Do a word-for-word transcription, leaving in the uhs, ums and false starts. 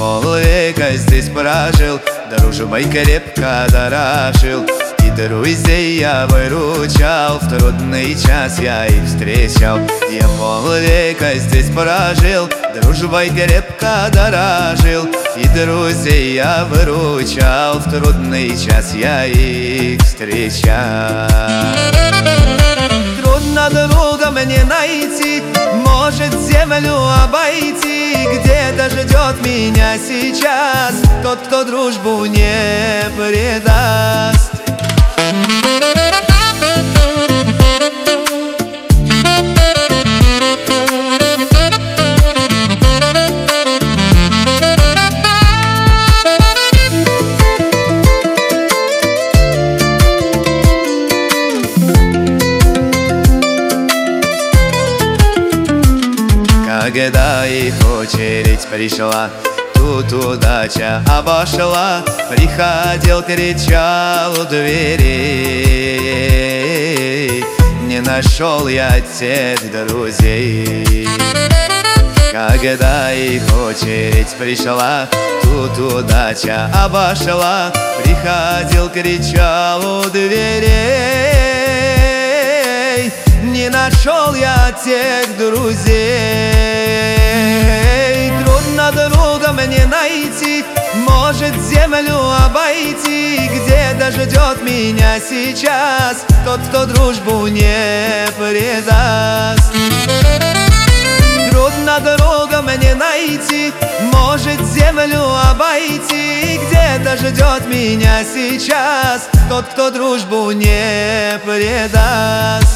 полвека здесь прожил, дружбой крепко дорожил, и друзей я выручал, в трудный час я их встречал. Я полвека здесь прожил, дружбой крепко дорожил, и друзей я выручал, в трудный час я их встречал. Трудно друга мне найти, может землю обойти, где-то ждет меня сейчас тот, кто дружбу не предаст. Когда их очередь пришла, тут удача обошла, приходил, кричал у дверей, не нашел я тех друзей. Когда их очередь пришла, тут удача обошла, приходил, кричал у дверей, не нашел я тех друзей. Трудно друга мне найти, может землю обойти, где-то ждет меня сейчас тот, кто дружбу не предаст. Трудно друга мне найти, может землю обойти, где-то ждет меня сейчас тот, кто дружбу не предаст.